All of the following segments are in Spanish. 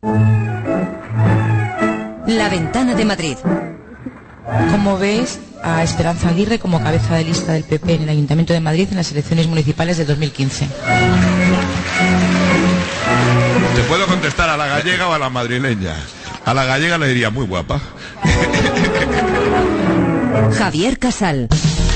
La Ventana de Madrid. ¿Cómo ves a Esperanza Aguirre como cabeza de lista del PP en el Ayuntamiento de Madrid en las elecciones municipales de 2015? Te puedo contestar a la gallega o a la madrileña. A la gallega le diría muy guapa. Javier Casal.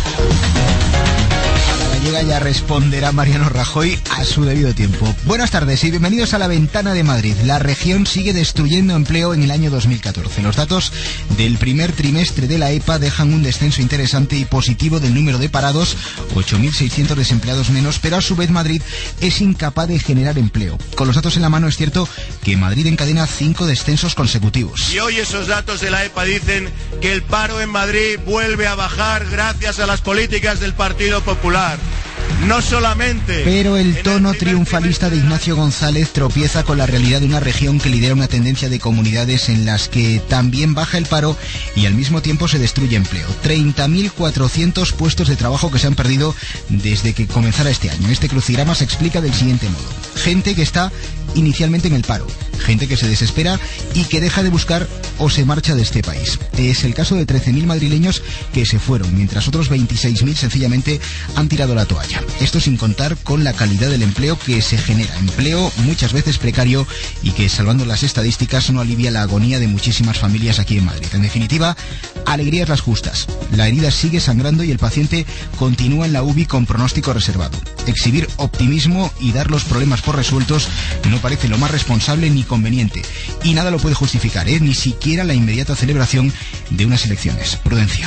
Llega ya responderá Mariano Rajoy a su debido tiempo. Buenas tardes y bienvenidos a La Ventana de Madrid. La región sigue destruyendo empleo en el año 2014. Los datos del primer trimestre de la EPA dejan un descenso interesante y positivo del número de parados, 8.600 desempleados menos, pero a su vez Madrid es incapaz de generar empleo. Con los datos en la mano es cierto que Madrid encadena 5 descensos consecutivos. Y hoy esos datos de la EPA dicen que el paro en Madrid vuelve a bajar gracias a las políticas del Partido Popular. No solamente... Pero el tono triunfalista de Ignacio González tropieza con la realidad de una región que lidera una tendencia de comunidades en las que también baja el paro y al mismo tiempo se destruye empleo. 30.400 puestos de trabajo que se han perdido desde que comenzara este año. Este crucigrama se explica del siguiente modo. Gente que está inicialmente en el paro, gente que se desespera y que deja de buscar o se marcha de este país. Es el caso de 13.000 madrileños que se fueron, mientras otros 26.000 sencillamente han tirado la toalla. Esto sin contar con la calidad del empleo que se genera, empleo muchas veces precario y que, salvando las estadísticas, no alivia la agonía de muchísimas familias aquí en Madrid. En definitiva, alegrías las justas. La herida sigue sangrando y el paciente continúa en la UBI con pronóstico reservado. Exhibir optimismo y dar los problemas por resueltos no parece lo más responsable ni conveniente. Y nada lo puede justificar, ni siquiera la inmediata celebración de unas elecciones. Prudencia.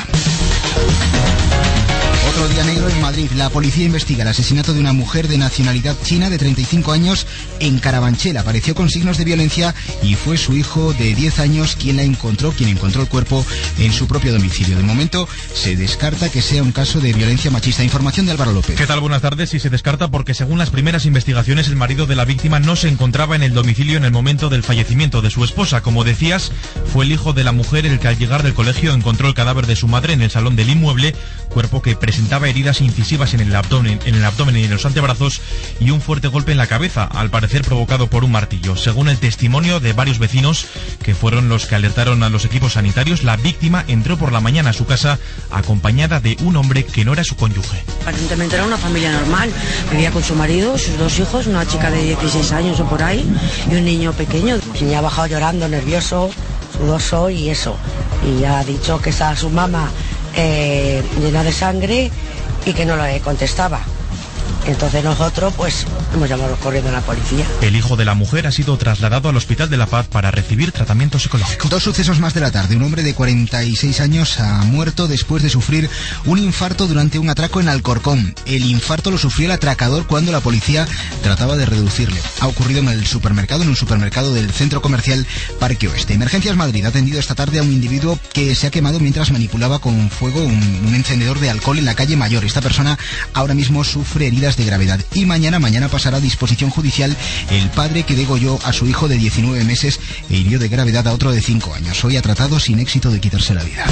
Otro día negro en Madrid. La policía investiga el asesinato de una mujer de nacionalidad china de 35 años en Carabanchel. Apareció con signos de violencia y fue su hijo de 10 años quien encontró el cuerpo en su propio domicilio. De momento se descarta que sea un caso de violencia machista. Información de Álvaro López. ¿Qué tal? Buenas tardes. Sí, se descarta porque según las primeras investigaciones el marido de la víctima no se encontraba en el domicilio en el momento del fallecimiento de su esposa. Como decías, fue el hijo de la mujer el que al llegar del colegio encontró el cadáver de su madre en el salón del inmueble, cuerpo que presentaba heridas incisivas en el abdomen y en los antebrazos y un fuerte golpe en la cabeza, al parecer provocado por un martillo. Según el testimonio de varios vecinos, que fueron los que alertaron a los equipos sanitarios, la víctima entró por la mañana a su casa acompañada de un hombre que no era su cónyuge. Aparentemente era una familia normal, vivía con su marido, sus 2 hijos, una chica de 16 años o por ahí y un niño pequeño. Y ha bajado llorando, nervioso, sudoso y eso. Y ha dicho que estaba su mamá llena de sangre y que no le contestaba. Entonces nosotros pues hemos llamado corriendo a la policía. El hijo de la mujer ha sido trasladado al Hospital de la Paz para recibir tratamiento psicológico. 2 sucesos más de la tarde. Un hombre de 46 años ha muerto después de sufrir un infarto durante un atraco en Alcorcón. El infarto lo sufrió el atracador cuando la policía trataba de reducirle. Ha ocurrido en un supermercado del centro comercial Parque Oeste. Emergencias Madrid ha atendido esta tarde a un individuo que se ha quemado mientras manipulaba con fuego un encendedor de alcohol en la calle Mayor. Esta persona ahora mismo sufre heridas de gravedad y mañana pasará a disposición judicial el padre que degolló a su hijo de 19 meses e hirió de gravedad a otro de 5 años. Hoy ha tratado sin éxito de quitarse la vida.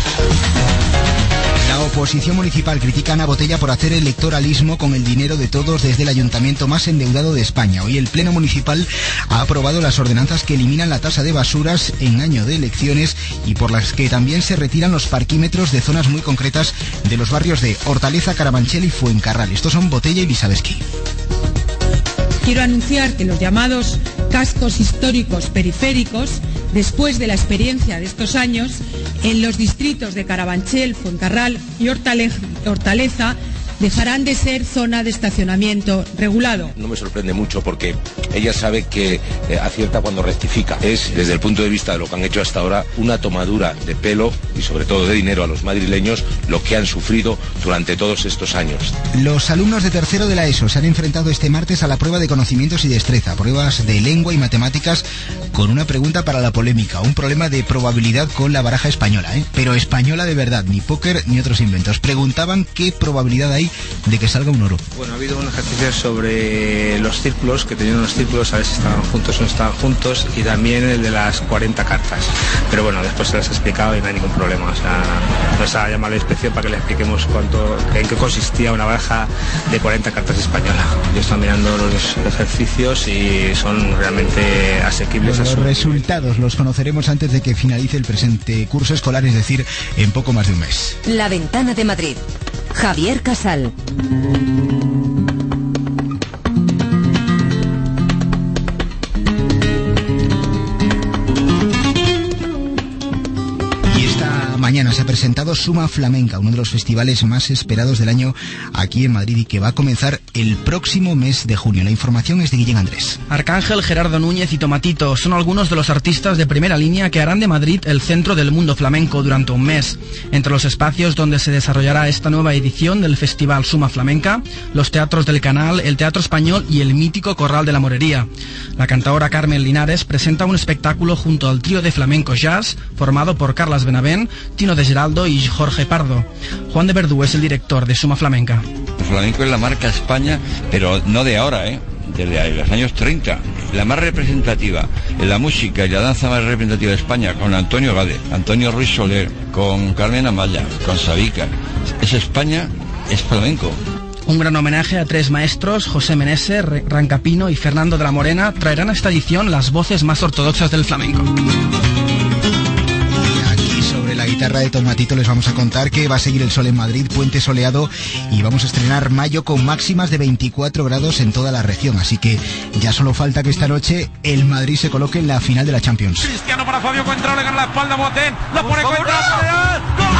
La oposición municipal critica a Ana Botella por hacer electoralismo con el dinero de todos desde el ayuntamiento más endeudado de España. Hoy el Pleno Municipal ha aprobado las ordenanzas que eliminan la tasa de basuras en año de elecciones y por las que también se retiran los parquímetros de zonas muy concretas de los barrios de Hortaleza, Carabanchel y Fuencarral. Estos son Botella y Lisabeski. Quiero anunciar que los llamados cascos históricos periféricos, después de la experiencia de estos años, en los distritos de Carabanchel, Fuencarral y Hortaleza, dejarán de ser zona de estacionamiento regulado. No me sorprende mucho porque ella sabe que acierta cuando rectifica. Es, desde el punto de vista de lo que han hecho hasta ahora, una tomadura de pelo y sobre todo de dinero a los madrileños, lo que han sufrido durante todos estos años. Los alumnos de tercero de la ESO se han enfrentado este martes a la prueba de conocimientos y destreza, pruebas de lengua y matemáticas con una pregunta para la polémica, un problema de probabilidad con la baraja española, pero española de verdad, ni póker ni otros inventos. Preguntaban qué probabilidad hay de que salga un oro. Bueno, ha habido un ejercicio sobre los círculos, que tenían unos círculos, a ver si estaban juntos o no estaban juntos, y también el de las 40 cartas. Pero bueno, después se las he explicado y no hay ningún problema. O sea, nos ha llamado la inspección para que le expliquemos en qué consistía una baraja de 40 cartas española. Yo estoy mirando los ejercicios y son realmente asequibles. Los resultados los conoceremos antes de que finalice el presente curso escolar, es decir, en poco más de un mes. La Ventana de Madrid. Javier Casal. Mañana se ha presentado Suma Flamenca, uno de los festivales más esperados del año aquí en Madrid y que va a comenzar el próximo mes de junio. La información es de Guillén Andrés. Arcángel, Gerardo Núñez y Tomatito son algunos de los artistas de primera línea que harán de Madrid el centro del mundo flamenco durante un mes. Entre los espacios donde se desarrollará esta nueva edición del festival Suma Flamenca, los teatros del Canal, el Teatro Español y el mítico Corral de la Morería. La cantadora Carmen Linares presenta un espectáculo junto al trío de flamenco jazz formado por Carlas Benavent, Tino de Geraldo y Jorge Pardo. Juan de Verdú es el director de Suma Flamenca. El flamenco es la marca España, pero no de ahora, desde los años 30. La más representativa, la música y la danza más representativa de España, con Antonio Gade, Antonio Ruiz Soler, con Carmen Amaya, con Sabica. Es España, es flamenco. Un gran homenaje a tres maestros, José Meneses, Rancapino y Fernando de la Morena, traerán a esta edición las voces más ortodoxas del flamenco. La guitarra de Tomatito les vamos a contar que va a seguir el sol en Madrid, puente soleado, y vamos a estrenar mayo con máximas de 24 grados en toda la región, así que ya solo falta que esta noche el Madrid se coloque en la final de la Champions. Cristiano para Fabio Contrao, le gana la espalda a Boateng, la pone Contrao.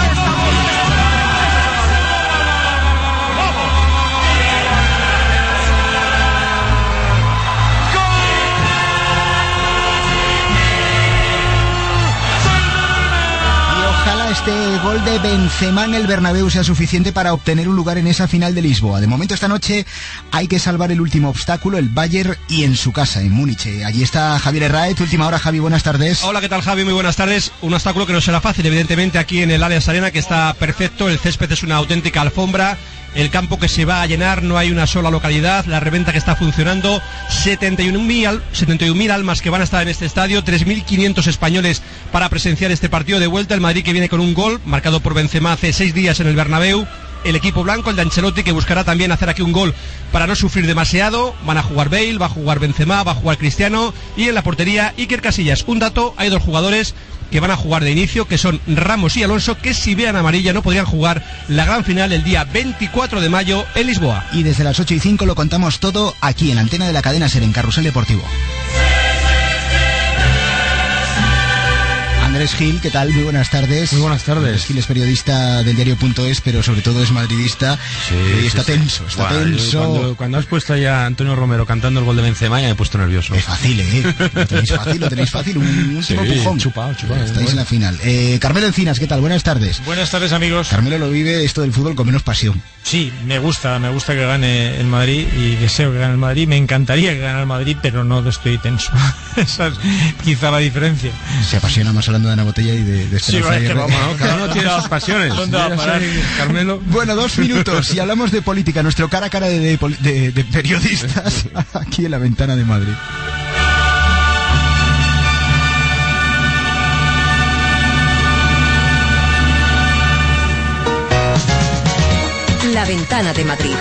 Este gol de Benzema en el Bernabéu sea suficiente para obtener un lugar en esa final de Lisboa. De momento esta noche hay que salvar el último obstáculo, el Bayern, y en su casa, en Múnich. Allí está Javier Herráez. Última hora, Javi, buenas tardes. Hola, ¿qué tal, Javi? Muy buenas tardes. Un obstáculo que no será fácil, evidentemente, aquí en el Allianz Arena, que está perfecto. El césped es una auténtica alfombra. El campo que se va a llenar, no hay una sola localidad. La reventa que está funcionando, 71.000 almas que van a estar en este estadio, 3.500 españoles para presenciar este partido de vuelta. El Madrid que viene con un gol marcado por Benzema hace 6 días en el Bernabéu. El equipo blanco, el de Ancelotti, que buscará también hacer aquí un gol para no sufrir demasiado. Van a jugar Bale, va a jugar Benzema, va a jugar Cristiano, y en la portería Iker Casillas. Un dato, hay 2 jugadores que van a jugar de inicio, que son Ramos y Alonso, que si vean amarilla no podrían jugar la gran final el día 24 de mayo en Lisboa. Y desde las 8:05 lo contamos todo aquí en la antena de la cadena SER, en Carrusel Deportivo. Andrés Gil, ¿qué tal? Muy buenas tardes. Muy buenas tardes. Andrés Gil es periodista del diario.es, pero sobre todo es madridista. Sí, está tenso, está tenso. Cuando has puesto ahí a Antonio Romero cantando el gol de Benzema, ya me he puesto nervioso. Es fácil, Lo tenéis fácil, un último empujón. Chupado. Estáis en la final. Carmelo Encinas, ¿qué tal? Buenas tardes. Buenas tardes, amigos. Carmelo lo vive esto del fútbol con menos pasión. Sí, me gusta que gane el Madrid y deseo que gane el Madrid. Me encantaría que gane el Madrid, pero no estoy tenso. Esa es quizá la diferencia. Se apasiona más hablando de Ana Botella y de Esperanza Aguirre. Sí, ¿no? Cada uno tiene sus pasiones. ¿Dónde va a parar, Carmelo? Bueno, 2 minutos y hablamos de política, nuestro cara a cara de periodistas aquí en la Ventana de Madrid. La Ventana de Madrid.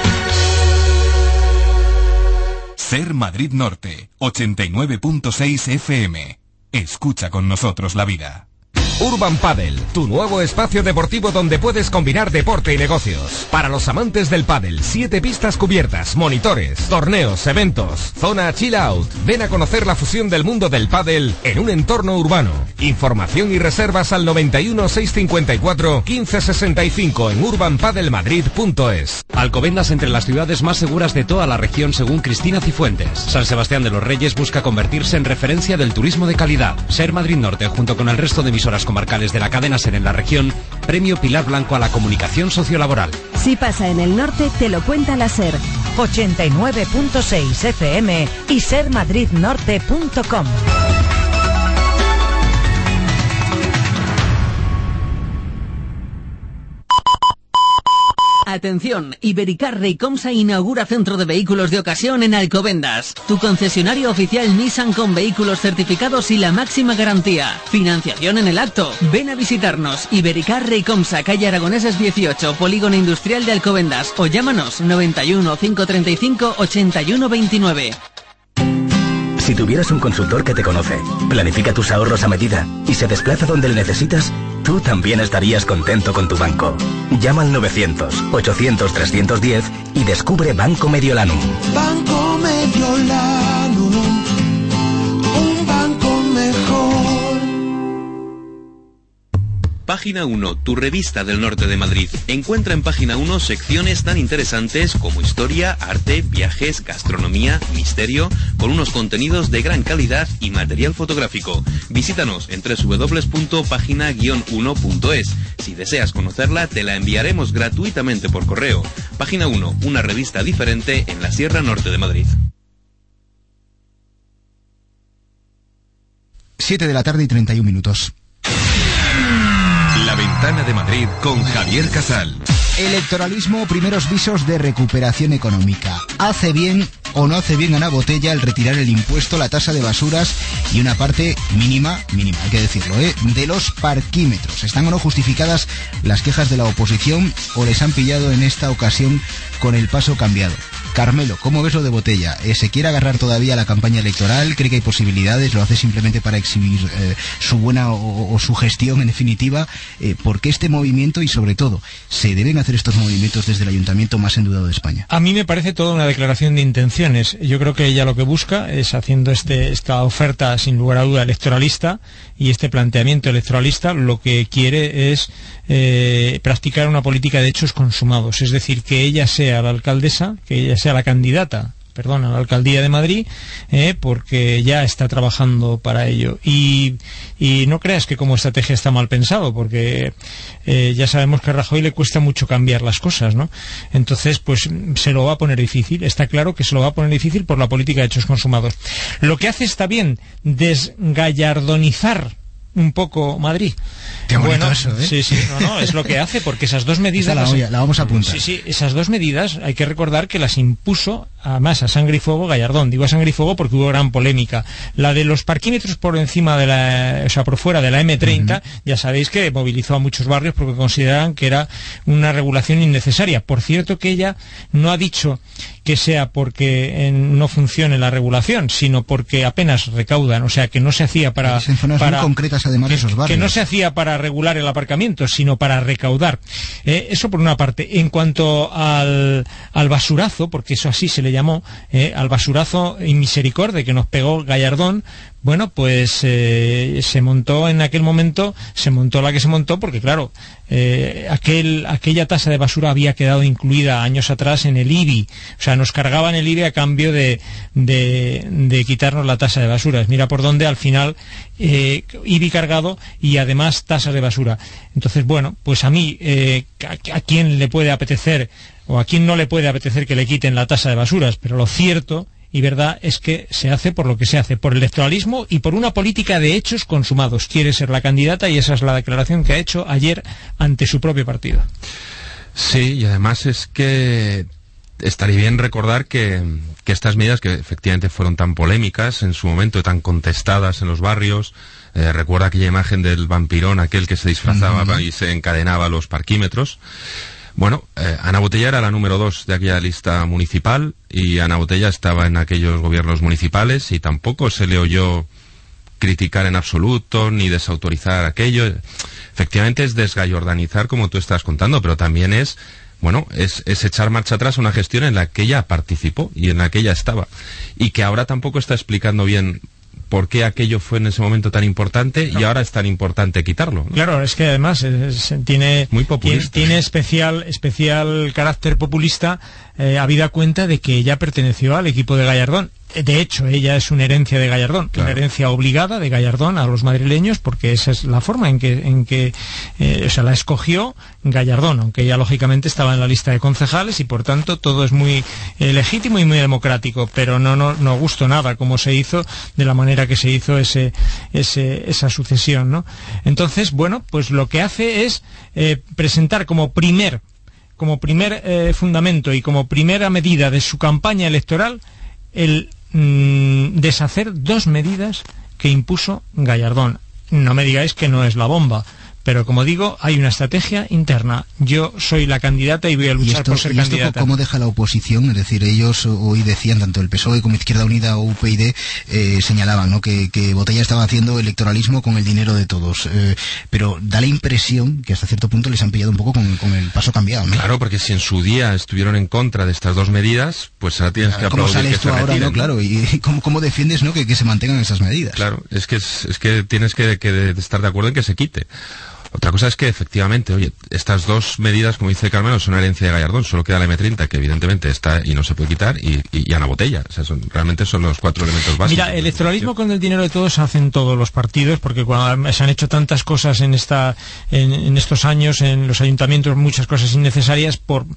SER Madrid Norte, 89.6 FM. Escucha con nosotros la vida. Urban Padel, tu nuevo espacio deportivo donde puedes combinar deporte y negocios. Para los amantes del pádel, 7 pistas cubiertas, monitores, torneos, eventos, zona chill out. Ven a conocer la fusión del mundo del pádel en un entorno urbano. Información y reservas al 91 654 1565 en urbanpadelmadrid.es. Alcobendas, entre las ciudades más seguras de toda la región, según Cristina Cifuentes. San Sebastián de los Reyes busca convertirse en referencia del turismo de calidad. SER Madrid Norte, junto con el resto de emisoras comarcales de la cadena SER en la región, premio Pilar Blanco a la comunicación sociolaboral. Si pasa en el norte, te lo cuenta la SER. 89.6 FM y sermadridnorte.com. Atención, Ibericar Reycomsa inaugura centro de vehículos de ocasión en Alcobendas. Tu concesionario oficial Nissan con vehículos certificados y la máxima garantía. Financiación en el acto. Ven a visitarnos. Ibericar Reycomsa, calle Aragoneses 18, Polígono Industrial de Alcobendas. O llámanos 91 535 81 29. Si tuvieras un consultor que te conoce, planifica tus ahorros a medida y se desplaza donde le necesitas, tú también estarías contento con tu banco. Llama al 900-800-310 y descubre Banco Mediolanum. Banco Mediolanum, un banco mejor. Página 1, tu revista del norte de Madrid. Encuentra en Página 1 secciones tan interesantes como historia, arte, viajes, gastronomía, misterio, con unos contenidos de gran calidad y material fotográfico. Visítanos en www.pagina-1.es. Si deseas conocerla, te la enviaremos gratuitamente por correo. Página 1, una revista diferente en la Sierra Norte de Madrid. 7:31 p.m. La Ventana de Madrid con Javier Casal. Electoralismo, primeros visos de recuperación económica. ¿Hace bien o no hace bien Ana Botella al retirar el impuesto, la tasa de basuras y una parte mínima, hay que decirlo, de los parquímetros? ¿Están o no justificadas las quejas de la oposición o les han pillado en esta ocasión con el paso cambiado? Carmelo, ¿cómo ves lo de Botella? ¿Se quiere agarrar todavía a la campaña electoral? ¿Cree que hay posibilidades? ¿Lo hace simplemente para exhibir su buena o su gestión, en definitiva? ¿Por qué este movimiento? Y sobre todo, ¿se deben hacer estos movimientos desde el ayuntamiento más endeudado de España? A mí me parece toda una declaración de intenciones. Yo creo que ella lo que busca es, haciendo esta oferta sin lugar a duda electoralista y este planteamiento electoralista, lo que quiere es practicar una política de hechos consumados. Es decir, que ella sea la alcaldesa, que ella sea la candidata, a la alcaldía de Madrid, porque ya está trabajando para ello. Y no creas que como estrategia está mal pensado, porque ya sabemos que a Rajoy le cuesta mucho cambiar las cosas, ¿no? Entonces, pues se lo va a poner difícil. Está claro que se lo va a poner difícil por la política de hechos consumados. Lo que hace está bien, desgallardonizar un poco Madrid. Qué bonito eso, ¿eh? Sí, es lo que hace, porque esas dos medidas... La vamos a apuntar. Sí, esas dos medidas hay que recordar que las impuso, además, a sangre y fuego Gallardón. Digo a sangre y fuego porque hubo gran polémica. La de los parquímetros por encima de por fuera de la M30, ya sabéis que movilizó a muchos barrios porque consideraban que era una regulación innecesaria. Por cierto que ella no ha dicho que sea porque no funcione la regulación, sino porque apenas recaudan, o sea, que no se hacía para... En zonas muy concretas, además, esos barrios. Que no se hacía para regular el aparcamiento, sino para recaudar. Eso por una parte. En cuanto al basurazo, porque eso así se le llamó, al basurazo inmisericordia que nos pegó Gallardón, bueno, pues se montó en aquel momento, la que se montó, porque claro, aquella tasa de basura había quedado incluida años atrás en el IBI, o sea, nos cargaban el IBI a cambio de quitarnos la tasa de basuras. Mira por dónde al final IBI cargado y además tasa de basura. Entonces, bueno, pues a mí, a quién le puede apetecer o a quién no le puede apetecer que le quiten la tasa de basuras, pero lo cierto y verdad es que se hace por lo que se hace, por electoralismo y por una política de hechos consumados. Quiere ser la candidata y esa es la declaración que ha hecho ayer ante su propio partido. Sí, y además es que estaría bien recordar que estas medidas, que efectivamente fueron tan polémicas en su momento y tan contestadas en los barrios, recuerda aquella imagen del vampirón, aquel que se disfrazaba y se encadenaba a los parquímetros. Bueno, Ana Botella era la número 2 de aquella lista municipal y Ana Botella estaba en aquellos gobiernos municipales y tampoco se le oyó criticar en absoluto ni desautorizar aquello. Efectivamente es desgallardonizar, como tú estás contando, pero también es echar marcha atrás a una gestión en la que ella participó y en la que ella estaba y que ahora tampoco está explicando bien por qué aquello fue en ese momento tan importante y ahora es tan importante quitarlo, ¿no? Claro, es que además tiene especial carácter populista, habida cuenta de que ella perteneció al equipo de Gallardón. De hecho, ella es una herencia de Gallardón, claro. Una herencia obligada de Gallardón a los madrileños, porque esa es la forma en que la escogió Gallardón, aunque ella lógicamente estaba en la lista de concejales y por tanto todo es muy legítimo y muy democrático, pero no gustó nada como se hizo, de la manera que se hizo esa sucesión, ¿no? Entonces, bueno, pues lo que hace es presentar como primer fundamento y como primera medida de su campaña electoral el deshacer dos medidas que impuso Gallardón. No me digáis que no es la bomba, pero como digo, hay una estrategia interna. Yo soy la candidata y voy a luchar por ser candidata. ¿Cómo deja la oposición? Es decir, ellos hoy decían, tanto el PSOE como Izquierda Unida o UPyD, señalaban, ¿no?, que Botella estaba haciendo electoralismo con el dinero de todos. Pero da la impresión que hasta cierto punto les han pillado un poco con el paso cambiado, ¿no? Claro, porque si en su día estuvieron en contra de estas dos medidas, pues ahora tienes que aplaudir. ¿Cómo sales tú ahora, no? Claro, y ¿cómo defiendes, no, que se mantengan esas medidas? Claro, es que tienes que estar de acuerdo en que se quite. Otra cosa es que efectivamente, oye, estas dos medidas, como dice Carmelo, son una herencia de Gallardón. Solo queda la M30, que evidentemente está y no se puede quitar, y Ana Botella. O sea, realmente son los 4 elementos básicos. Mira, electoralismo con el dinero de todos hacen todos los partidos, porque cuando se han hecho tantas cosas en estos años, en los ayuntamientos, muchas cosas innecesarias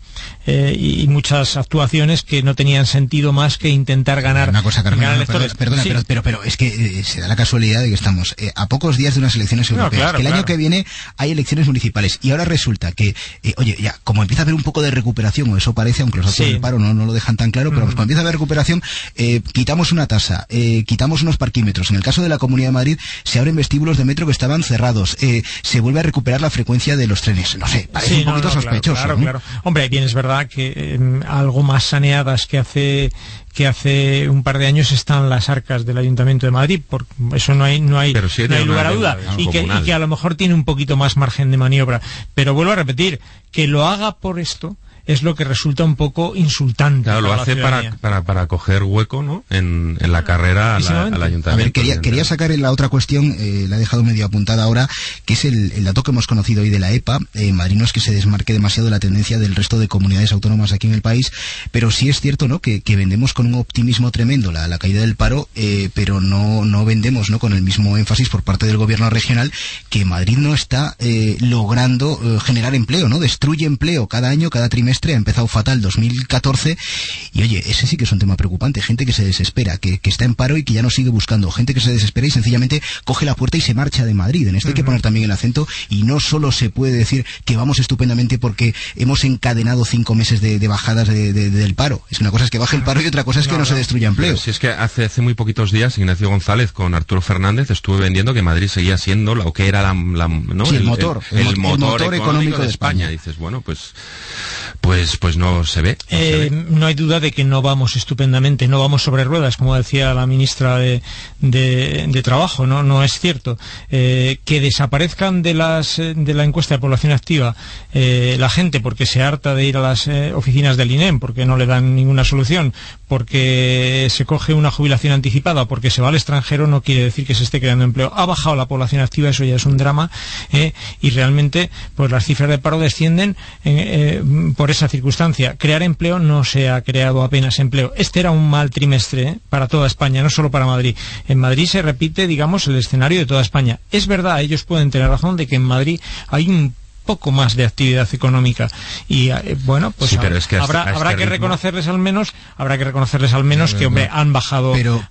y muchas actuaciones que no tenían sentido más que intentar ganar. Una cosa, Carmelo, perdona, sí. pero es que se da la casualidad de que estamos a pocos días de unas elecciones europeas. Claro, que el año que viene hay elecciones municipales y ahora resulta que, oye, ya, como empieza a haber un poco de recuperación, o eso parece, aunque los datos del paro no lo dejan tan claro, pero cuando empieza a haber recuperación, quitamos una tasa, quitamos unos parquímetros. En el caso de la Comunidad de Madrid, se abren vestíbulos de metro que estaban cerrados, se vuelve a recuperar la frecuencia de los trenes. No sé, parece un poquito sospechoso. Claro. Hombre, bien, es verdad que algo más saneadas que hace un par de años están las arcas del Ayuntamiento de Madrid, por eso no hay lugar a duda, y que a lo mejor tiene un poquito más margen de maniobra, pero vuelvo a repetir, que lo haga por esto es lo que resulta un poco insultante. Claro, lo hace para coger hueco, ¿no?, en la carrera al Ayuntamiento. A ver, quería sacar la otra cuestión, la he dejado medio apuntada ahora, que es el dato que hemos conocido hoy de la EPA. Madrid no es que se desmarque demasiado de la tendencia del resto de comunidades autónomas aquí en el país, pero sí es cierto, ¿no?, que vendemos con un optimismo tremendo la caída del paro, pero no vendemos, ¿no?, con el mismo énfasis por parte del gobierno regional, que Madrid no está logrando generar empleo, ¿no? Destruye empleo cada año, cada trimestre. Ha empezado fatal 2014 y oye, ese sí que es un tema preocupante. Gente que se desespera, que está en paro y que ya no sigue buscando. Gente que se desespera y sencillamente coge la puerta y se marcha de Madrid. En esto hay que poner también el acento, y no solo se puede decir que vamos estupendamente porque hemos encadenado 5 meses de bajadas del paro. Es una cosa es que baje el paro y otra cosa es que no se destruya empleo. Pero si es que hace muy poquitos días Ignacio González con Arturo Fernández estuvo vendiendo que Madrid seguía siendo lo que era ¿no? Sí, el motor económico de España. Dices, bueno, pues no se ve. No hay duda de que no vamos estupendamente, no vamos sobre ruedas, como decía la ministra de Trabajo, no es cierto. Que desaparezcan de la encuesta de población activa la gente porque se harta de ir a las oficinas del INEM, porque no le dan ninguna solución, porque se coge una jubilación anticipada, porque se va al extranjero, no quiere decir que se esté creando empleo. Ha bajado la población activa, eso ya es un drama, y realmente pues las cifras de paro descienden por esa circunstancia. Crear empleo, no se ha creado apenas empleo. Este era un mal trimestre para toda España, no solo para Madrid. En Madrid se repite, digamos, el escenario de toda España. Es verdad, ellos pueden tener razón de que en Madrid hay un poco más de actividad económica y bueno, pues sí, pero es que habrá que reconocerles al menos que hombre, han bajado, pero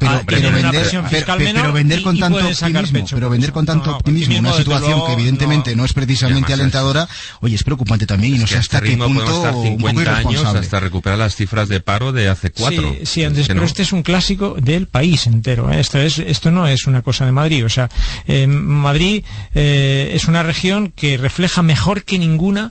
vender con tanto optimismo una situación que evidentemente no es precisamente alentadora, oye, es preocupante también, y no sé hasta qué punto estar 50 años hasta recuperar las cifras de paro de hace 4. Sí, Andrés, pero este es un clásico del país entero, esto no es una cosa de Madrid, o sea, Madrid es una región que refleja mejor que ninguna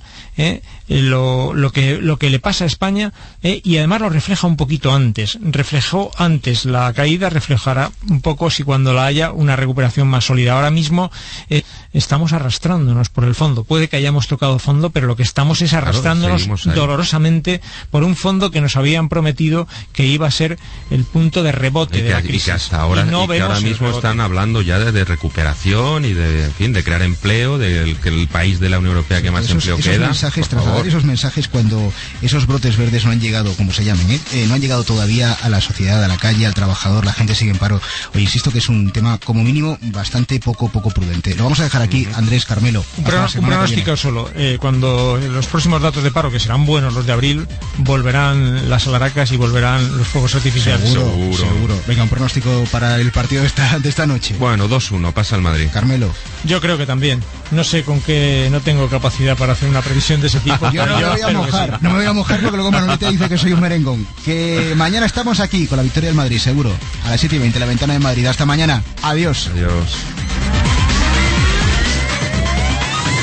lo que le pasa a España, y además lo refleja un poquito antes. Reflejó antes la caída, reflejará un poco si cuando la haya una recuperación más sólida. Ahora mismo estamos arrastrándonos por el fondo. Puede que hayamos tocado fondo, pero lo que estamos es arrastrándonos dolorosamente por un fondo que nos habían prometido que iba a ser el punto de rebote de la crisis. Y que hasta ahora, que ahora mismo están hablando ya de recuperación y de crear empleo, de que el país de la Unión Europea que más empleo queda. Trasladar esos mensajes cuando esos brotes verdes no han llegado, como se llamen, no han llegado todavía a la sociedad, a la calle, al trabajador, la gente sigue en paro. Oye, insisto que es un tema, como mínimo, bastante poco prudente. Lo vamos a dejar aquí, Andrés, Carmelo. Un pronóstico solo. Cuando los próximos datos de paro, que serán buenos los de abril, volverán las alaracas y volverán los fuegos artificiales. Seguro. Venga, un pronóstico para el partido de esta noche. Bueno, 2-1, pasa el Madrid. Carmelo. Yo creo que también. No sé con qué, no tengo capacidad para hacer una previsión de ese tipo. Yo no me voy a mojar porque luego Manolita dice que soy un merengón. Que mañana estamos aquí con la victoria del Madrid, seguro. A las 7:20, la Ventana de Madrid. Hasta mañana. Adiós. Adiós.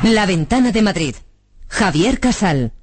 La Ventana de Madrid. Javier Casal.